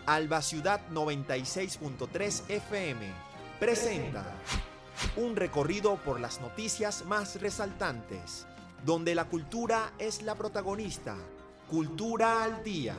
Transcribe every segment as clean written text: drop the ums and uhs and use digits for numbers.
Alba Ciudad 96.3 FM presenta un recorrido por las noticias más resaltantes, donde la cultura es la protagonista. Cultura al día.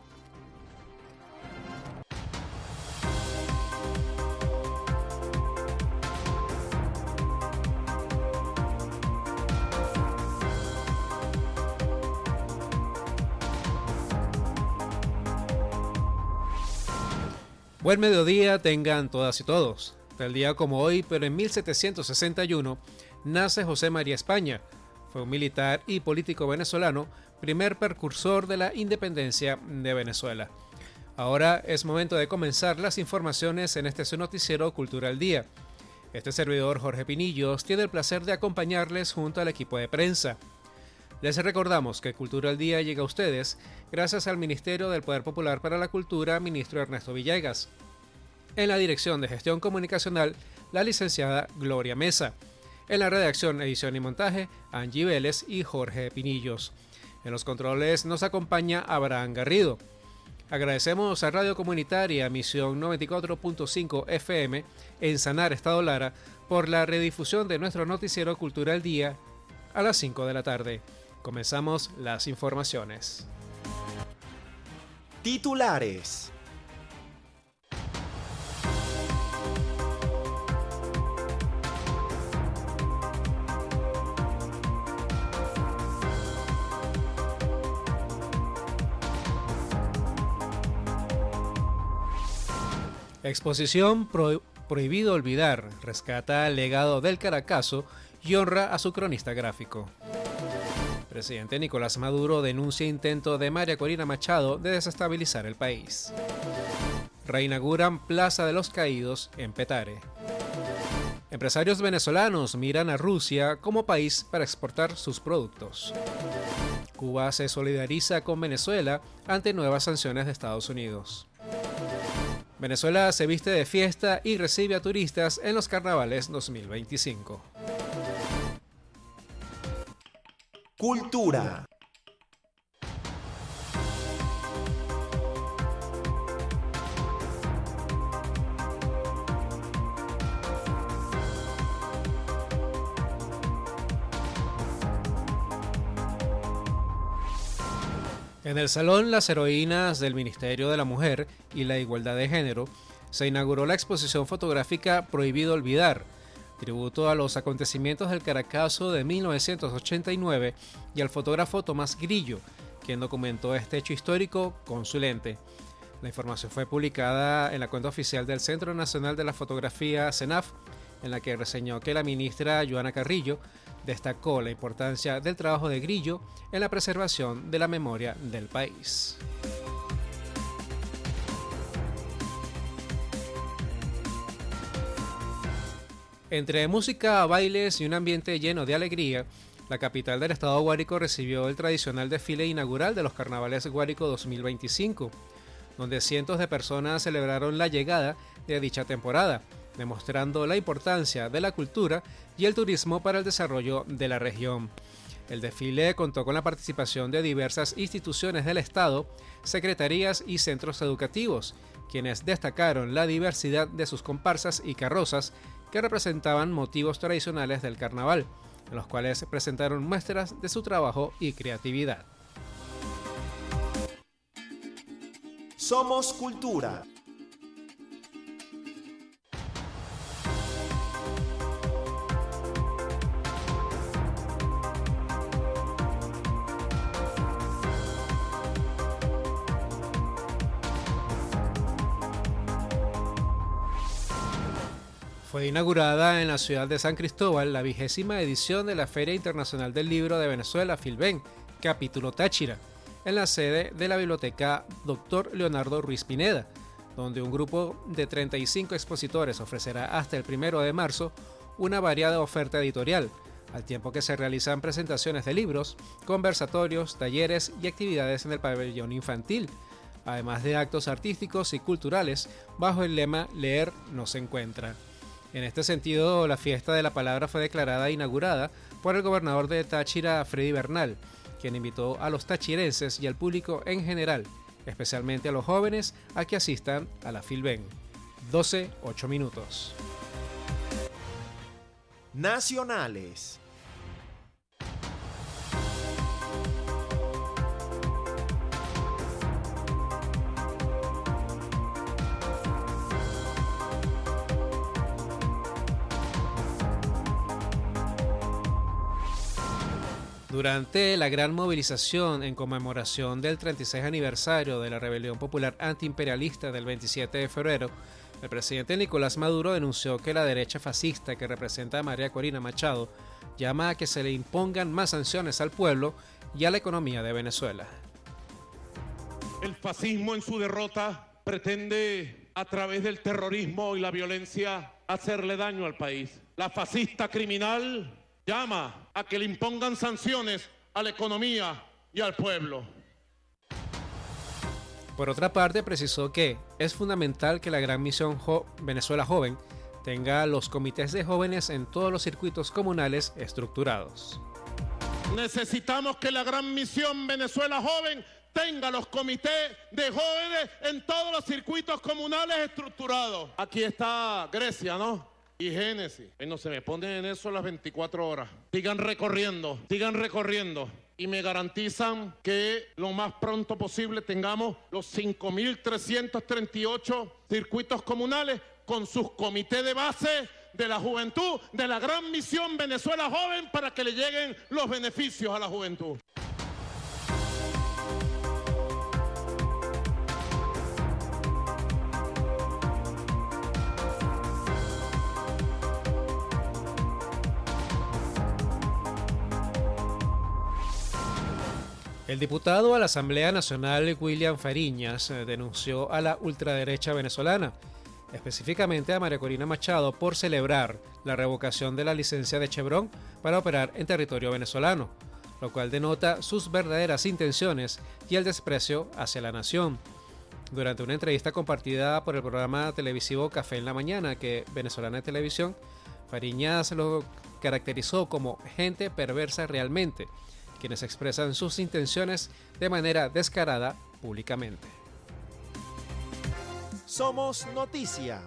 Buen mediodía tengan todas y todos. Tal día como hoy, pero en 1761, nace José María España. Fue un militar y político venezolano, primer precursor de la independencia de Venezuela. Ahora es momento de comenzar las informaciones en este su noticiero Cultura al Día. Este servidor, Jorge Pinillos, tiene el placer de acompañarles junto al equipo de prensa. Les recordamos que Cultura al Día llega a ustedes gracias al Ministerio del Poder Popular para la Cultura, ministro Ernesto Villegas. En la Dirección de Gestión Comunicacional, la licenciada Gloria Mesa. En la redacción, edición y montaje, Angie Vélez y Jorge Pinillos. En los controles nos acompaña Abraham Garrido. Agradecemos a Radio Comunitaria Misión 94.5 FM en Sanar, Estado Lara, por la redifusión de nuestro noticiero Cultura al Día a las 5 de la tarde. Comenzamos las informaciones. Titulares. Exposición Prohibido Olvidar rescata el legado del Caracazo y honra a su cronista gráfico. Presidente Nicolás Maduro denuncia intento de María Corina Machado de desestabilizar el país. Reinauguran Plaza de los Caídos en Petare. Empresarios venezolanos miran a Rusia como país para exportar sus productos. Cuba se solidariza con Venezuela ante nuevas sanciones de Estados Unidos. Venezuela se viste de fiesta y recibe a turistas en los carnavales 2025. Cultura. En el Salón Las Heroínas del Ministerio de la Mujer y la Igualdad de Género se inauguró la exposición fotográfica Prohibido Olvidar, tributo a los acontecimientos del Caracazo de 1989 y al fotógrafo Tomás Grillo, quien documentó este hecho histórico con su lente. La información fue publicada en la cuenta oficial del Centro Nacional de la Fotografía, CENAF, en la que reseñó que la ministra Joana Carrillo destacó la importancia del trabajo de Grillo en la preservación de la memoria del país. Entre música, bailes y un ambiente lleno de alegría, la capital del estado Guárico recibió el tradicional desfile inaugural de los Carnavales Guárico 2025, donde cientos de personas celebraron la llegada de dicha temporada, demostrando la importancia de la cultura y el turismo para el desarrollo de la región. El desfile contó con la participación de diversas instituciones del Estado, secretarías y centros educativos, quienes destacaron la diversidad de sus comparsas y carrozas que representaban motivos tradicionales del carnaval, en los cuales presentaron muestras de su trabajo y creatividad. Somos Cultura. Fue inaugurada en la ciudad de San Cristóbal la 20ª edición de la Feria Internacional del Libro de Venezuela, FILVEN, capítulo Táchira, en la sede de la Biblioteca Dr. Leonardo Ruiz Pineda, donde un grupo de 35 expositores ofrecerá hasta el 1 de marzo una variada oferta editorial, al tiempo que se realizan presentaciones de libros, conversatorios, talleres y actividades en el pabellón infantil, además de actos artísticos y culturales bajo el lema Leer no se encuentra. En este sentido, la fiesta de la palabra fue declarada inaugurada por el gobernador de Táchira, Freddy Bernal, quien invitó a los tachirenses y al público en general especialmente a los jóvenes a que asistan a la Filben. 12:08. Nacionales. Durante la gran movilización en conmemoración del 36 aniversario de la rebelión popular antiimperialista del 27 de febrero, el presidente Nicolás Maduro denunció que la derecha fascista que representa a María Corina Machado llama a que se le impongan más sanciones al pueblo y a la economía de Venezuela. El fascismo en su derrota pretende, a través del terrorismo y la violencia, hacerle daño al país. La fascista criminal llama a que le impongan sanciones a la economía y al pueblo. Por otra parte, precisó que es fundamental que la Gran Misión Venezuela Joven tenga los comités de jóvenes en todos los circuitos comunales estructurados. Necesitamos que la Gran Misión Venezuela Joven tenga los comités de jóvenes en todos los circuitos comunales estructurados. Aquí está Grecia, ¿no? Y Génesis. No se me ponen en eso las 24 horas. Sigan recorriendo. Y me garantizan que lo más pronto posible tengamos los 5.338 circuitos comunales con sus comités de base de la juventud, de la Gran Misión Venezuela Joven, para que le lleguen los beneficios a la juventud. El diputado a la Asamblea Nacional William Fariñas denunció a la ultraderecha venezolana, específicamente a María Corina Machado, por celebrar la revocación de la licencia de Chevron para operar en territorio venezolano, lo cual denota sus verdaderas intenciones y el desprecio hacia la nación. Durante una entrevista compartida por el programa televisivo Café en la Mañana, que Venezolana de Televisión, Fariñas lo caracterizó como gente perversa realmente, quienes expresan sus intenciones de manera descarada públicamente. Somos Noticia.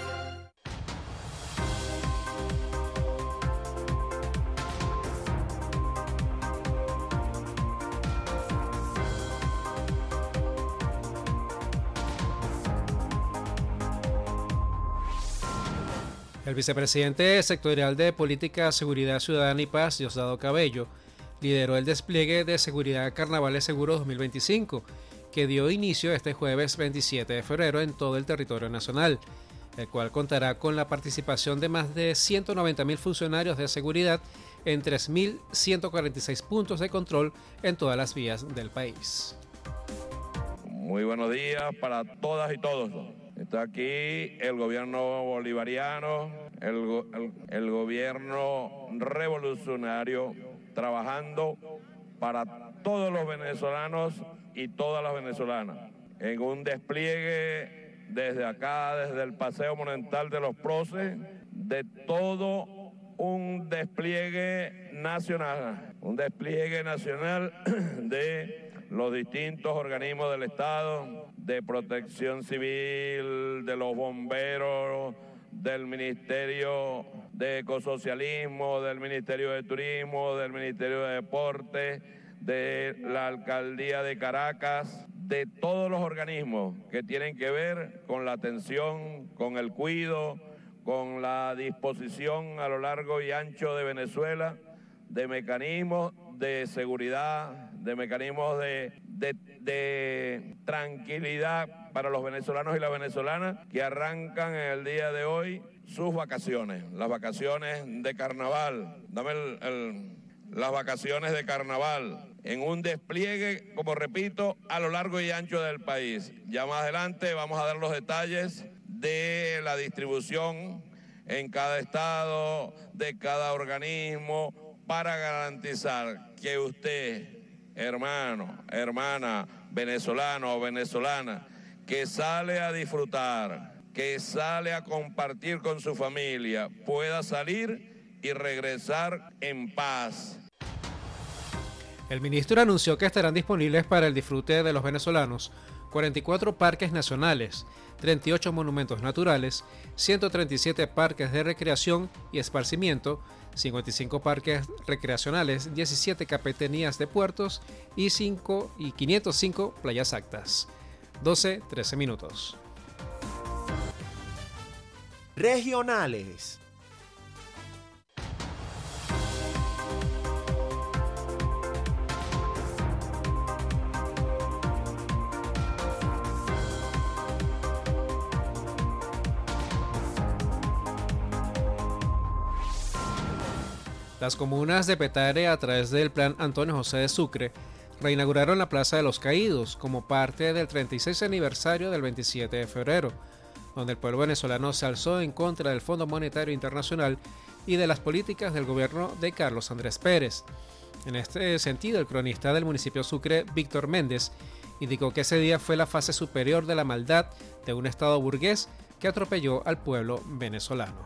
El vicepresidente sectorial de Política, Seguridad Ciudadana y Paz, Diosdado Cabello, lideró el despliegue de Seguridad Carnavales Seguros 2025, que dio inicio este jueves 27 de febrero en todo el territorio nacional, el cual contará con la participación de más de 190.000 funcionarios de seguridad en 3.146 puntos de control en todas las vías del país. Muy buenos días para todas y todos. Está aquí el gobierno bolivariano, el gobierno revolucionario, trabajando para todos los venezolanos y todas las venezolanas, en un despliegue desde acá, desde el Paseo Monumental de los Próceres, de todo un despliegue nacional de los distintos organismos del Estado, de protección civil, de los bomberos, del Ministerio de Ecosocialismo, del Ministerio de Turismo, del Ministerio de Deporte, de la Alcaldía de Caracas, de todos los organismos que tienen que ver con la atención, con el cuidado, con la disposición a lo largo y ancho de Venezuela de mecanismos de seguridad, de mecanismos de tranquilidad para los venezolanos y las venezolanas que arrancan en el día de hoy sus vacaciones, las vacaciones de carnaval. Las vacaciones de carnaval en un despliegue, como repito, a lo largo y ancho del país. Ya más adelante vamos a dar los detalles de la distribución en cada estado, de cada organismo, para garantizar que usted, hermano, hermana, venezolano o venezolana, que sale a disfrutar, que sale a compartir con su familia, pueda salir y regresar en paz. El ministro anunció que estarán disponibles para el disfrute de los venezolanos 44 parques nacionales, 38 monumentos naturales, 137 parques de recreación y esparcimiento, 55 parques recreacionales, 17 capitanías de puertos y 505 playas actas. 12:13 minutos. Regionales. Las comunas de Petare, a través del Plan Antonio José de Sucre, reinauguraron la Plaza de los Caídos como parte del 36 aniversario del 27 de febrero, donde el pueblo venezolano se alzó en contra del Fondo Monetario Internacional y de las políticas del gobierno de Carlos Andrés Pérez. En este sentido, el cronista del municipio Sucre, Víctor Méndez, indicó que ese día fue la fase superior de la maldad de un Estado burgués que atropelló al pueblo venezolano.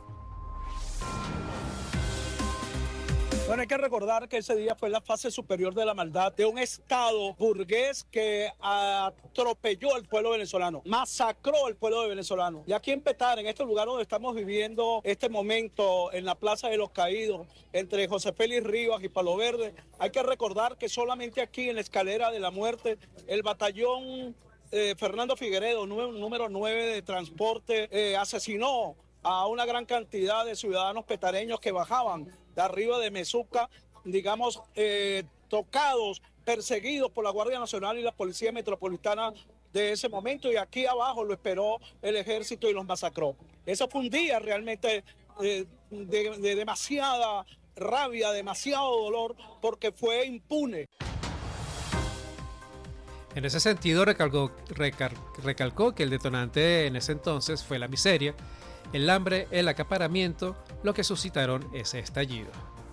Bueno, hay que recordar que ese día fue la fase superior de la maldad de un Estado burgués que atropelló al pueblo venezolano, masacró al pueblo venezolano. Y aquí en Petare, en este lugar donde estamos viviendo este momento, en la Plaza de los Caídos, entre José Félix Rivas y Palo Verde, hay que recordar que solamente aquí en la escalera de la muerte, el batallón Fernando Figueredo, número 9 de transporte, asesinó a una gran cantidad de ciudadanos petareños que bajaban de arriba de Mezuca, digamos, tocados, perseguidos por la Guardia Nacional y la Policía Metropolitana de ese momento, y aquí abajo lo esperó el ejército y los masacró. Eso fue un día realmente de demasiada rabia, demasiado dolor, porque fue impune. En ese sentido, recalcó que el detonante en ese entonces fue la miseria, el hambre, el acaparamiento, lo que suscitaron ese estallido.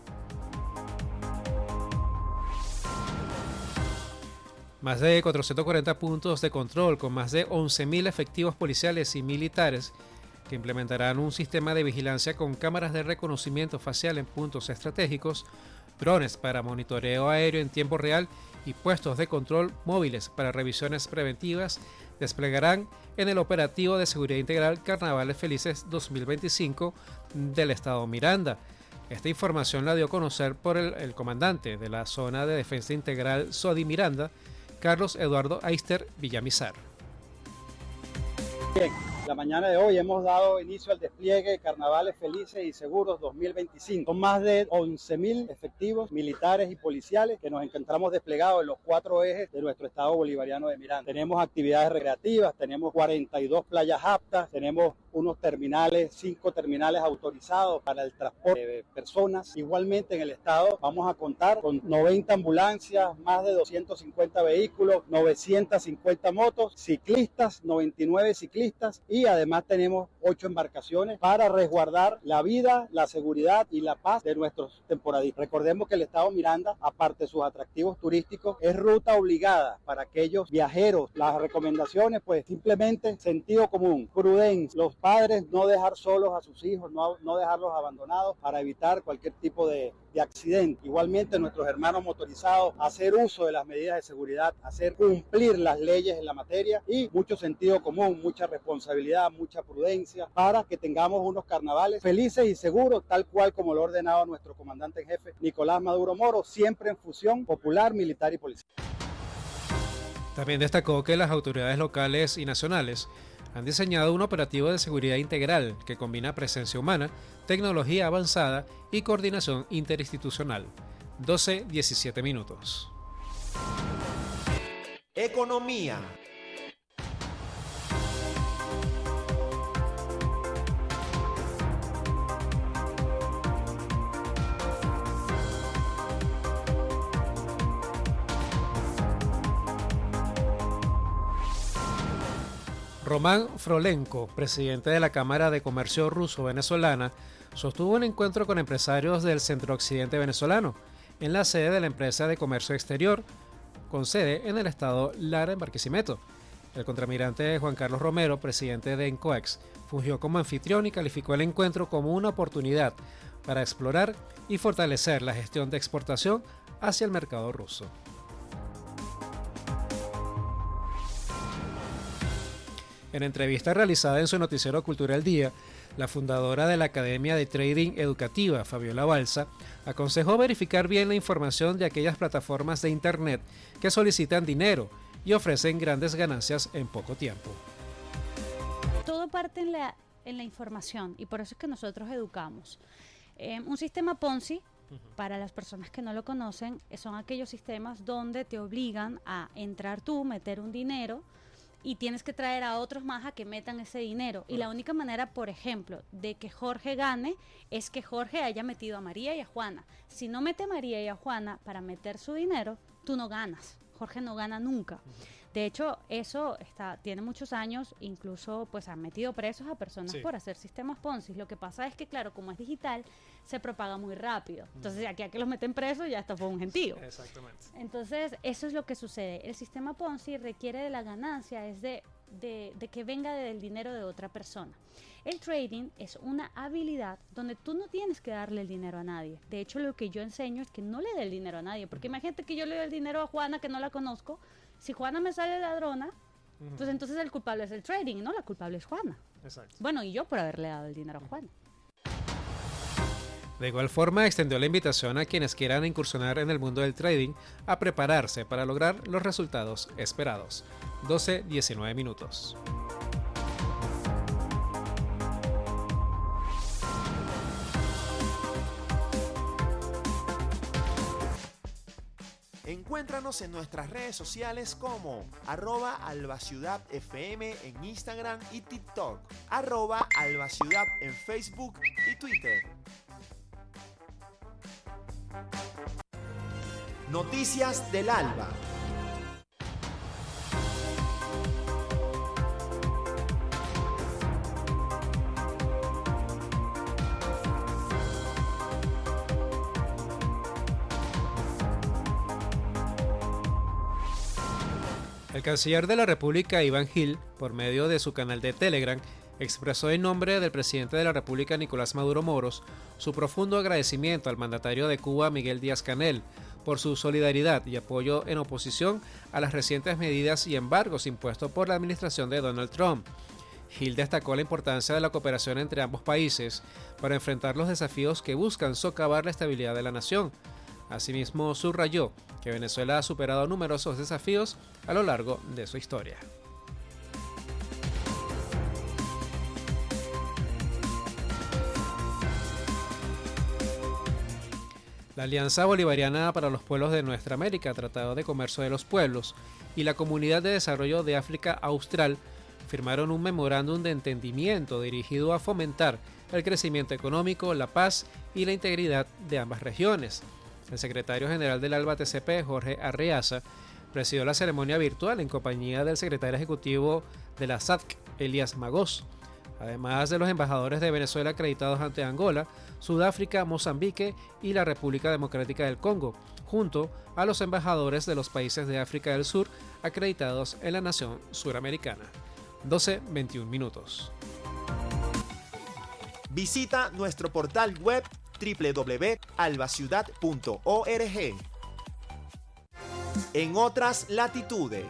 Más de 440 puntos de control con más de 11.000 efectivos policiales y militares que implementarán un sistema de vigilancia con cámaras de reconocimiento facial en puntos estratégicos, drones para monitoreo aéreo en tiempo real y puestos de control móviles para revisiones preventivas desplegarán en el operativo de seguridad integral Carnavales Felices 2025 del Estado Miranda. Esta información la dio a conocer por el comandante de la Zona de Defensa Integral SODI Miranda, Carlos Eduardo Aister Villamizar. Bien, la mañana de hoy hemos dado inicio al despliegue de Carnavales Felices y Seguros 2025. Son más de 11.000 efectivos militares y policiales que nos encontramos desplegados en los 4 ejes de nuestro estado bolivariano de Miranda. Tenemos actividades recreativas, tenemos 42 playas aptas, tenemos unos terminales, 5 terminales autorizados para el transporte de personas. Igualmente en el estado vamos a contar con 90 ambulancias, más de 250 vehículos, 950 motos, ciclistas, 99 ciclistas, y además tenemos 8 embarcaciones para resguardar la vida, la seguridad y la paz de nuestros temporadistas. Recordemos que el estado Miranda, aparte de sus atractivos turísticos, es ruta obligada para aquellos viajeros. Las recomendaciones, pues simplemente sentido común, prudencia, los padres no dejar solos a sus hijos, no dejarlos abandonados para evitar cualquier tipo de accidente. Igualmente nuestros hermanos motorizados, hacer uso de las medidas de seguridad, hacer cumplir las leyes en la materia y mucho sentido común, mucha responsabilidad, mucha prudencia para que tengamos unos carnavales felices y seguros, tal cual como lo ha ordenado nuestro comandante en jefe Nicolás Maduro Moro, siempre en fusión popular, militar y policial. También destacó que las autoridades locales y nacionales han diseñado un operativo de seguridad integral que combina presencia humana, tecnología avanzada y coordinación interinstitucional. 12:17 minutos. Economía. Román Frolenko, presidente de la Cámara de Comercio Ruso-Venezolana, sostuvo un encuentro con empresarios del centro-occidente venezolano en la sede de la empresa de comercio exterior, con sede en el estado Lara, en Barquisimeto. El contramirante Juan Carlos Romero, presidente de ENCOEX, fungió como anfitrión y calificó el encuentro como una oportunidad para explorar y fortalecer la gestión de exportación hacia el mercado ruso. En entrevista realizada en su noticiero Cultura al Día, la fundadora de la Academia de Trading Educativa, Fabiola Balsa, aconsejó verificar bien la información de aquellas plataformas de Internet que solicitan dinero y ofrecen grandes ganancias en poco tiempo. Todo parte en la información y por eso es que nosotros educamos. Un sistema Ponzi, para las personas que no lo conocen, son aquellos sistemas donde te obligan a entrar tú, meter un dinero y tienes que traer a otros más a que metan ese dinero. Y la única manera, por ejemplo, de que Jorge gane es que Jorge haya metido a María y a Juana. Si no mete a María y a Juana para meter su dinero, tú no ganas. Jorge no gana nunca. De hecho, eso tiene muchos años, incluso pues han metido presos a personas por hacer sistemas Ponzi. Lo que pasa es que, claro, como es digital, se propaga muy rápido. Entonces, aquí a que los meten presos, ya está fue un gentío. Exactamente. Entonces, eso es lo que sucede. El sistema Ponzi requiere de la ganancia, es de que venga del dinero de otra persona. El trading es una habilidad donde tú no tienes que darle el dinero a nadie. De hecho, lo que yo enseño es que no le dé el dinero a nadie. Porque imagínate que yo le doy el dinero a Juana, que no la conozco. Si Juana me sale ladrona, pues entonces el culpable es el trading, ¿no? La culpable es Juana. Exacto. Bueno, y yo por haberle dado el dinero a Juana. De igual forma, extendió la invitación a quienes quieran incursionar en el mundo del trading a prepararse para lograr los resultados esperados. 12:19 minutos. Encuéntranos en nuestras redes sociales como @albaciudadfm en Instagram y TikTok, @albaciudad en Facebook y Twitter. Noticias del Alba. El canciller de la República, Iván Gil, por medio de su canal de Telegram, expresó en nombre del presidente de la República, Nicolás Maduro Moros, su profundo agradecimiento al mandatario de Cuba, Miguel Díaz-Canel, por su solidaridad y apoyo en oposición a las recientes medidas y embargos impuestos por la administración de Donald Trump. Gil destacó la importancia de la cooperación entre ambos países para enfrentar los desafíos que buscan socavar la estabilidad de la nación. Asimismo, subrayó que Venezuela ha superado numerosos desafíos a lo largo de su historia. La Alianza Bolivariana para los Pueblos de Nuestra América, Tratado de Comercio de los Pueblos, y la Comunidad de Desarrollo de África Austral firmaron un memorándum de entendimiento dirigido a fomentar el crecimiento económico, la paz y la integridad de ambas regiones. El secretario general del ALBA TCP, Jorge Arreaza, presidió la ceremonia virtual en compañía del secretario ejecutivo de la SADC, Elías Magós, además de los embajadores de Venezuela acreditados ante Angola, Sudáfrica, Mozambique y la República Democrática del Congo, junto a los embajadores de los países de África del Sur acreditados en la nación suramericana. 12:21 minutos. Visita nuestro portal web www.albaciudad.org. En otras latitudes.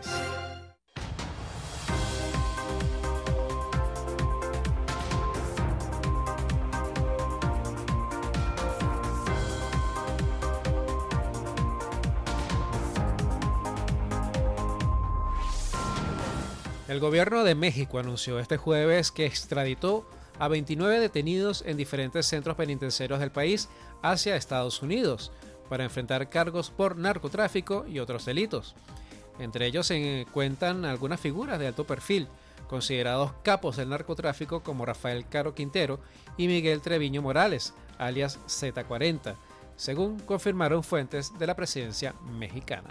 El gobierno de México anunció este jueves que extraditó a 29 detenidos en diferentes centros penitenciarios del país hacia Estados Unidos para enfrentar cargos por narcotráfico y otros delitos. Entre ellos se cuentan algunas figuras de alto perfil, considerados capos del narcotráfico como Rafael Caro Quintero y Miguel Treviño Morales, alias Z40, según confirmaron fuentes de la presidencia mexicana.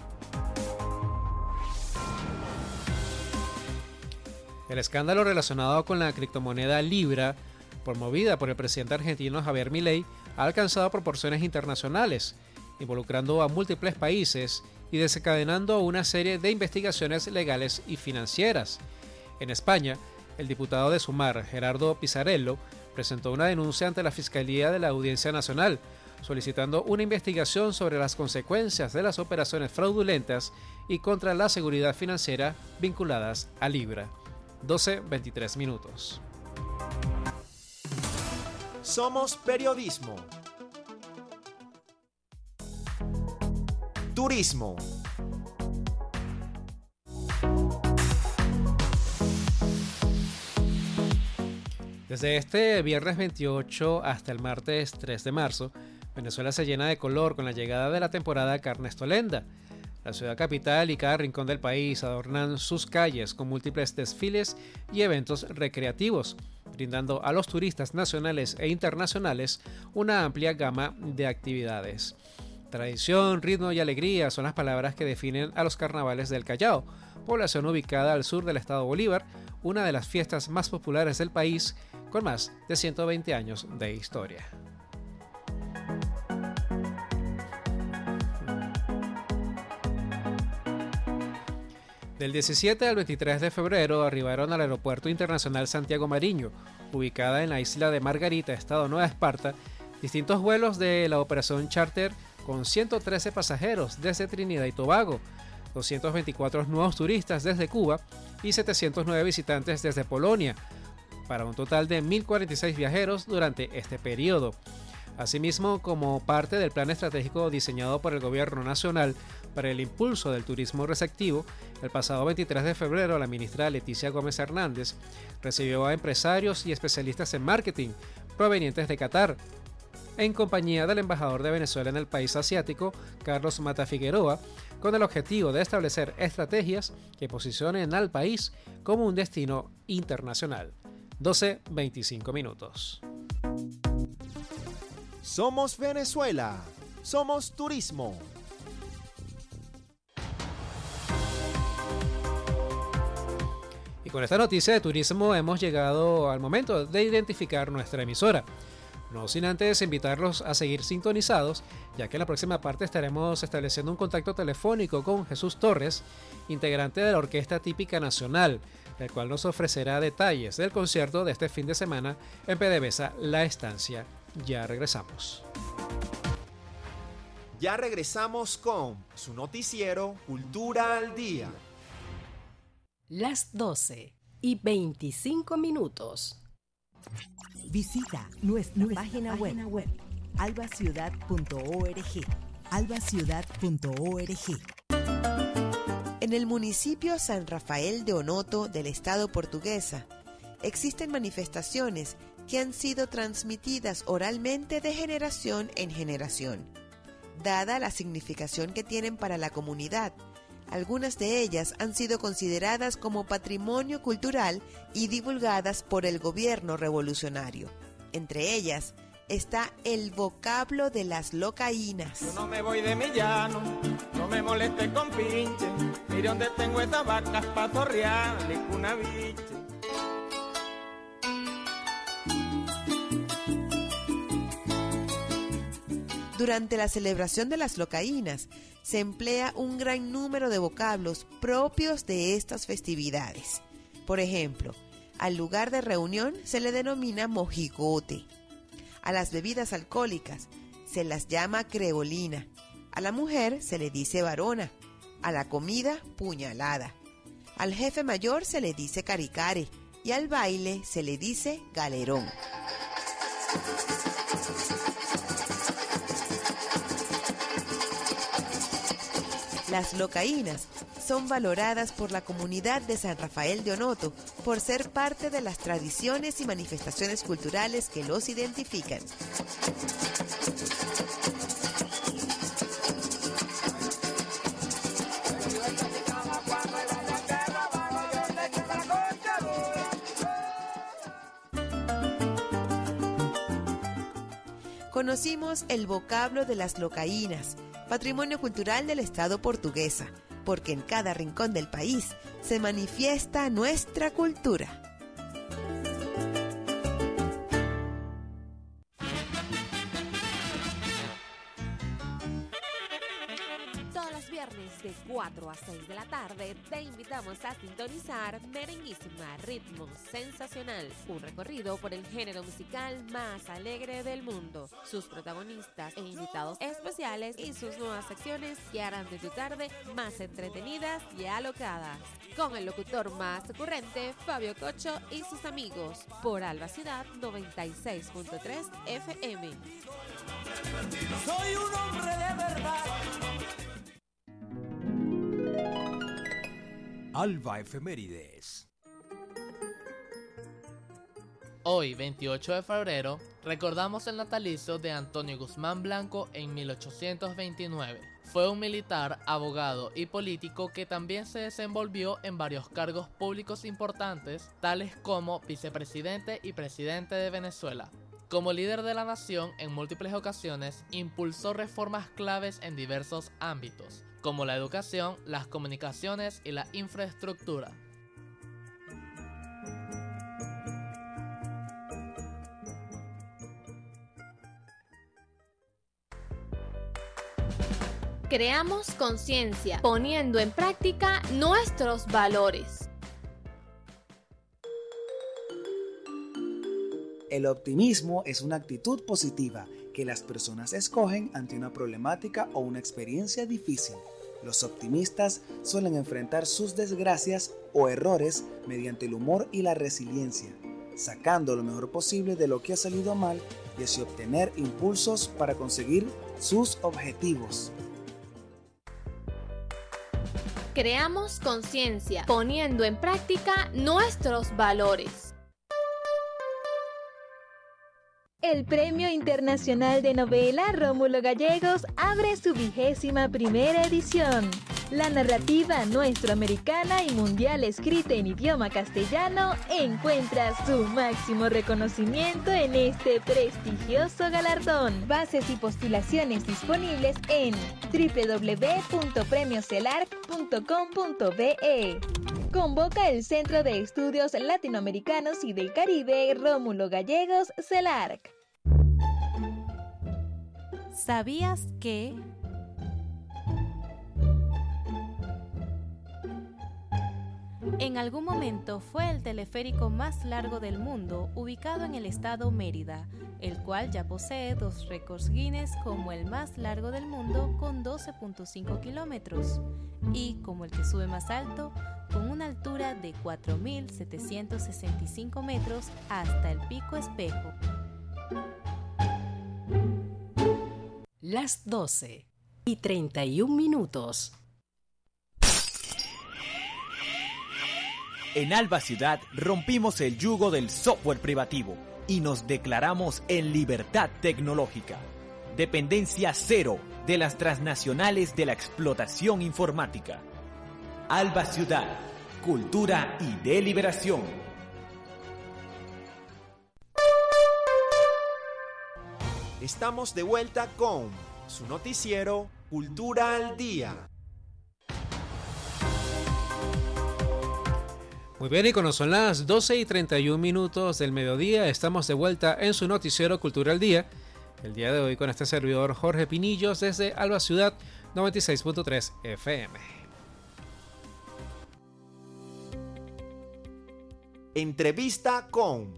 El escándalo relacionado con la criptomoneda Libra, promovida por el presidente argentino Javier Milei, ha alcanzado proporciones internacionales, involucrando a múltiples países y desencadenando una serie de investigaciones legales y financieras. En España, el diputado de Sumar, Gerardo Pisarello, presentó una denuncia ante la Fiscalía de la Audiencia Nacional, solicitando una investigación sobre las consecuencias de las operaciones fraudulentas y contra la seguridad financiera vinculadas a Libra. 12:23 minutos. Somos periodismo. Turismo. Desde este viernes 28 hasta el martes 3 de marzo, Venezuela se llena de color con la llegada de la temporada Carnestolenda. La ciudad capital y cada rincón del país adornan sus calles con múltiples desfiles y eventos recreativos, brindando a los turistas nacionales e internacionales una amplia gama de actividades. Tradición, ritmo y alegría son las palabras que definen a los carnavales del Callao, población ubicada al sur del estado Bolívar, una de las fiestas más populares del país, con más de 120 años de historia. Del 17 al 23 de febrero arribaron al Aeropuerto Internacional Santiago Mariño, ubicada en la isla de Margarita, estado Nueva Esparta, distintos vuelos de la operación charter con 113 pasajeros desde Trinidad y Tobago, 224 nuevos turistas desde Cuba y 709 visitantes desde Polonia, para un total de 1.046 viajeros durante este periodo. Asimismo, como parte del plan estratégico diseñado por el Gobierno Nacional para el impulso del turismo receptivo, el pasado 23 de febrero la ministra Leticia Gómez Hernández recibió a empresarios y especialistas en marketing provenientes de Qatar, en compañía del embajador de Venezuela en el país asiático, Carlos Mata Figueroa, con el objetivo de establecer estrategias que posicionen al país como un destino internacional. 12:25 minutos. Somos Venezuela. Somos turismo. Y con esta noticia de turismo hemos llegado al momento de identificar nuestra emisora. No sin antes invitarlos a seguir sintonizados, ya que en la próxima parte estaremos estableciendo un contacto telefónico con Jesús Torres, integrante de la Orquesta Típica Nacional, el cual nos ofrecerá detalles del concierto de este fin de semana en PDVSA La Estancia. Ya regresamos. Ya regresamos con su noticiero Cultura al Día. Las 12:25 minutos. Visita nuestra página web albaciudad.org. albaciudad.org. En el municipio San Rafael de Onoto del estado Portuguesa existen manifestaciones que han sido transmitidas oralmente de generación en generación. Dada la significación que tienen para la comunidad, algunas de ellas han sido consideradas como patrimonio cultural y divulgadas por el gobierno revolucionario. Entre ellas está el vocablo de las locaínas. Yo no me voy de mi llano, no me moleste con pinche, mire donde tengo estas vacas pa' torrearle una biche. Durante la celebración de las locaínas se emplea un gran número de vocablos propios de estas festividades. Por ejemplo, al lugar de reunión se le denomina mojigote. A las bebidas alcohólicas se las llama creolina. A la mujer se le dice varona. A la comida, puñalada. Al jefe mayor se le dice caricare y al baile se le dice galerón. Las locaínas son valoradas por la comunidad de San Rafael de Onoto por ser parte de las tradiciones y manifestaciones culturales que los identifican. Conocimos el vocablo de las locaínas, patrimonio cultural del estado Portuguesa, porque en cada rincón del país se manifiesta nuestra cultura. Todos los viernes de 4 4 a 6 de la tarde, te invitamos a sintonizar Merenguísima, ritmo sensacional, un recorrido por el género musical más alegre del mundo, sus protagonistas e invitados especiales y sus nuevas secciones que harán de tu tarde más entretenidas y alocadas. Con el locutor más ocurrente, Fabio Cocho y sus amigos, por Alba Ciudad 96.3 FM. Soy un hombre de verdad. Alba Efemérides. Hoy, 28 de febrero, recordamos el natalicio de Antonio Guzmán Blanco en 1829. Fue un militar, abogado y político que también se desenvolvió en varios cargos públicos importantes, tales como vicepresidente y presidente de Venezuela. Como líder de la nación, en múltiples ocasiones, impulsó reformas claves en diversos ámbitos, como la educación, las comunicaciones y la infraestructura. Creamos conciencia, poniendo en práctica nuestros valores. El optimismo es una actitud positiva que las personas escogen ante una problemática o una experiencia difícil. Los optimistas suelen enfrentar sus desgracias o errores mediante el humor y la resiliencia, sacando lo mejor posible de lo que ha salido mal y así obtener impulsos para conseguir sus objetivos. Creamos conciencia, poniendo en práctica nuestros valores. El Premio Internacional de Novela Rómulo Gallegos abre su 21ª edición. La narrativa nuestroamericana y mundial escrita en idioma castellano encuentra su máximo reconocimiento en este prestigioso galardón. Bases y postulaciones disponibles en www.premiocelarc.com.be. Convoca el Centro de Estudios Latinoamericanos y del Caribe Rómulo Gallegos CELARC. ¿Sabías que? En algún momento fue el teleférico más largo del mundo, ubicado en el estado Mérida, el cual ya posee 2 récords Guinness como el más largo del mundo con 12.5 kilómetros y como el que sube más alto con una altura de 4.765 metros hasta el Pico Espejo. Las 12:31. En Alba Ciudad rompimos el yugo del software privativo y nos declaramos en libertad tecnológica. Dependencia cero de las transnacionales de la explotación informática. Alba Ciudad, cultura y deliberación. Estamos de vuelta con su noticiero Cultura al Día. Muy bien, y cuando son las 12:31 del mediodía, estamos de vuelta en su noticiero Cultura al Día. El día de hoy con este servidor Jorge Pinillos desde Alba Ciudad 96.3 FM. Entrevista con...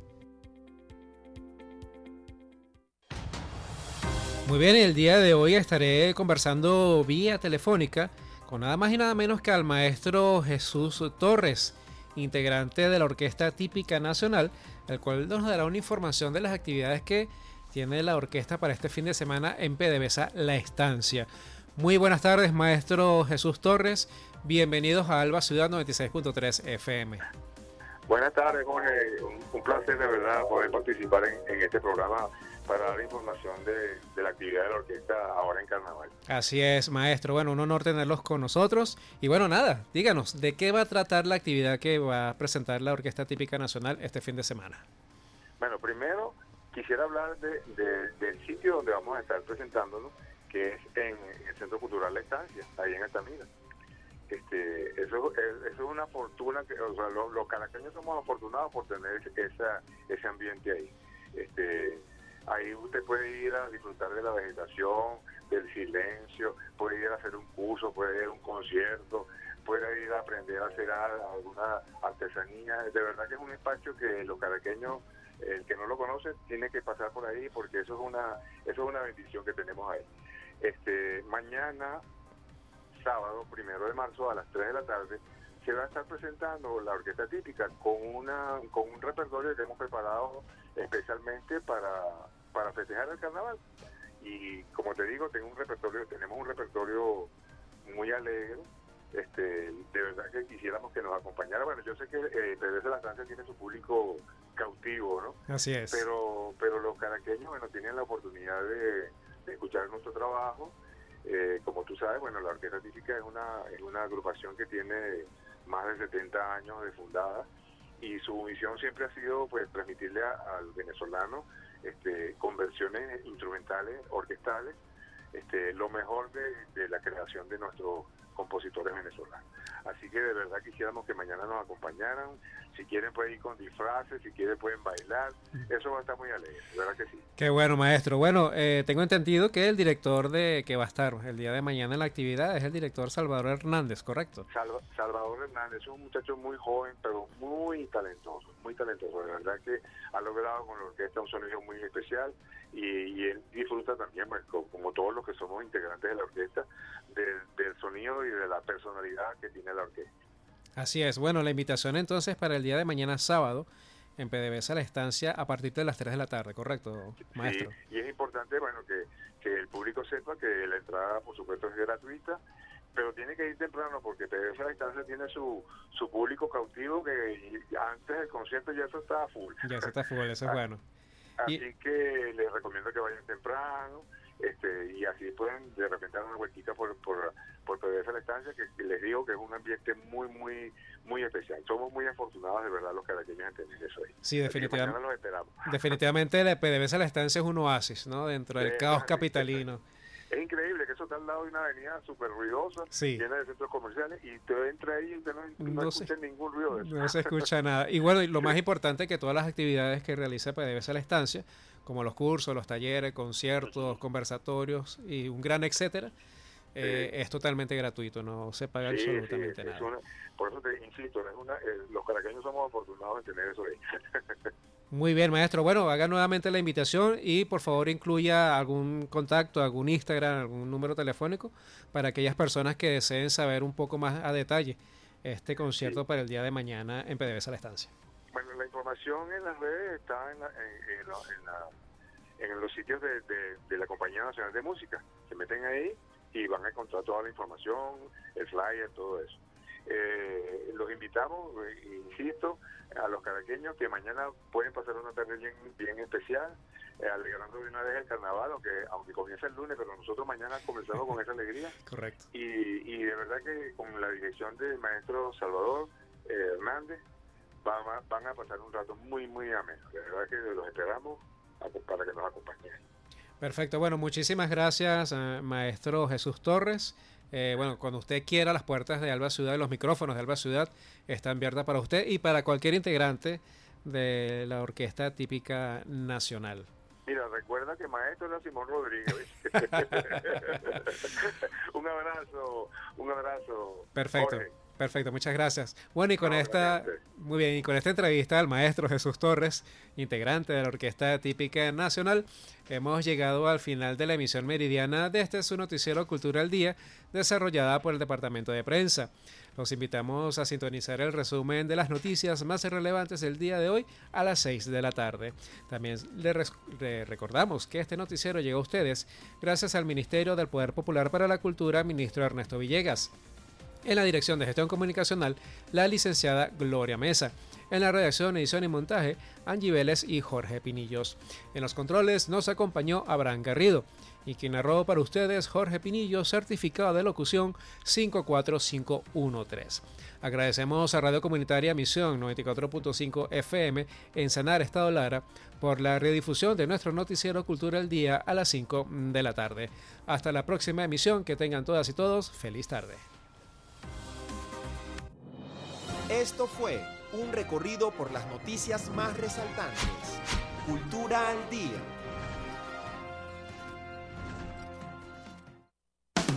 Muy bien, el día de hoy estaré conversando vía telefónica con nada más y nada menos que al maestro Jesús Torres, integrante de la Orquesta Típica Nacional, el cual nos dará una información de las actividades que tiene la orquesta para este fin de semana en PDVSA La Estancia. Muy buenas tardes, maestro Jesús Torres. Bienvenidos a Alba Ciudad 96.3 FM. Buenas tardes, Jorge. Un placer de verdad poder participar en este programa para dar información de la actividad de la orquesta ahora en Carnaval. Así es, maestro. Bueno, un honor tenerlos con nosotros. Y bueno, nada, díganos, ¿de qué va a tratar la actividad que va a presentar la Orquesta Típica Nacional este fin de semana? Bueno, primero quisiera hablar del sitio donde vamos a estar presentándonos, que es en el Centro Cultural La Estancia, ahí en Altamira. Eso es una fortuna, o sea, los caraqueños somos afortunados por tener ese ambiente ahí. Ahí usted puede ir a disfrutar de la vegetación, del silencio, puede ir a hacer un curso, puede ir a un concierto, puede ir a aprender a hacer alguna artesanía. De verdad que es un espacio que los caraqueños, el que no lo conoce, tiene que pasar por ahí, porque eso es una bendición que tenemos ahí. Mañana, sábado 1 de marzo, a las 3 de la tarde, se va a estar presentando la orquesta típica con un repertorio que hemos preparado especialmente para festejar el carnaval. Y como te digo, tenemos un repertorio muy alegre. De verdad que quisiéramos que nos acompañara. Bueno, yo sé que PDVSA La Estancia tiene su público cautivo, ¿no? Así es. Pero los caraqueños, bueno, tienen la oportunidad de escuchar nuestro trabajo. Como tú sabes, bueno, la Orquesta Típica es una agrupación que tiene más de 70 años de fundada, y su misión siempre ha sido, pues, transmitirle al venezolano con versiones instrumentales, orquestales, lo mejor de la creación de nuestros compositores venezolanos. Así que de verdad quisiéramos que mañana nos acompañaran. Si quieren pueden ir con disfraces, si quieren pueden bailar. Eso va a estar muy alegre, de verdad que sí. Qué bueno, maestro. Bueno, tengo entendido que el director que va a estar el día de mañana en la actividad es el director Salvador Hernández, ¿correcto? Salvador Hernández es un muchacho muy joven, pero muy talentoso. De verdad que ha logrado con la orquesta un sonido muy especial, y él disfruta también, pues, como todos los que somos integrantes de la orquesta, del sonido y de la personalidad que tiene la orquesta. Así es. Bueno, la invitación entonces para el día de mañana sábado en PDVSA La Estancia a partir de las 3 de la tarde, ¿correcto, maestro? Sí, y es importante, bueno, que el público sepa que la entrada, por supuesto, es gratuita, pero tiene que ir temprano, porque PDVSA La Estancia tiene su público cautivo, que antes del concierto ya eso está full. Ya eso está full, eso es bueno. Así que les recomiendo que vayan temprano, y así pueden de repente dar una vueltita por PDVSA La Estancia, que les digo que es un ambiente muy, muy, muy especial. Somos muy afortunados, de verdad, los caraqueños, en tener eso ahí. Sí, definitivamente. Los esperamos. Definitivamente la PDVSA La Estancia es un oasis, ¿no? Dentro del caos capitalino. Es increíble que eso está al lado de una avenida súper ruidosa, sí, llena de centros comerciales, y te entra ahí y usted no escucha ningún ruido de eso. No se escucha nada. Y bueno, y lo más importante es que todas las actividades que realiza PDVSA La Estancia, como los cursos, los talleres, conciertos, conversatorios y un gran etcétera, es totalmente gratuito, no se paga absolutamente nada. Por eso te insisto, los caraqueños somos afortunados en tener eso ahí. Muy bien, maestro. Bueno, haga nuevamente la invitación y por favor incluya algún contacto, algún Instagram, algún número telefónico para aquellas personas que deseen saber un poco más a detalle este concierto para el día de mañana en PDVSA La Estancia. Bueno, la información en las redes está en los sitios de la Compañía Nacional de Música. Se meten ahí y van a encontrar toda la información, el flyer, todo eso. Los invitamos, insisto, a los caraqueños que mañana pueden pasar una tarde bien especial, alegrando de una vez el carnaval, aunque comienza el lunes, pero nosotros mañana comenzamos con esa alegría. Correcto. Y de verdad que con la dirección del maestro Salvador Hernández van a pasar un rato muy, muy ameno. De verdad que los esperamos para que nos acompañen. Perfecto. Bueno, muchísimas gracias, maestro Jesús Torres. Bueno, cuando usted quiera, las puertas de Alba Ciudad y los micrófonos de Alba Ciudad están abiertas para usted y para cualquier integrante de la Orquesta Típica Nacional. Mira, recuerda que maestro era Simón Rodríguez. Un abrazo. Perfecto. Jorge. Perfecto, muchas gracias. Bueno, y con esta entrevista al maestro Jesús Torres, integrante de la Orquesta Típica Nacional, hemos llegado al final de la emisión meridiana de este su noticiero Cultura al Día, desarrollada por el Departamento de Prensa. Los invitamos a sintonizar el resumen de las noticias más relevantes del día de hoy a las 6 de la tarde. También le recordamos que este noticiero llega a ustedes gracias al Ministerio del Poder Popular para la Cultura, ministro Ernesto Villegas. En la dirección de gestión comunicacional, la licenciada Gloria Mesa. En la redacción, edición y montaje, Angie Vélez y Jorge Pinillos. En los controles nos acompañó Abraham Garrido. Y quien narró para ustedes, Jorge Pinillo, certificado de locución 54513. Agradecemos a Radio Comunitaria Misión 94.5 FM en Sanar, Estado Lara, por la redifusión de nuestro noticiero Cultura al Día a las 5 de la tarde. Hasta la próxima emisión, que tengan todas y todos feliz tarde. Esto fue un recorrido por las noticias más resaltantes. Cultura al Día.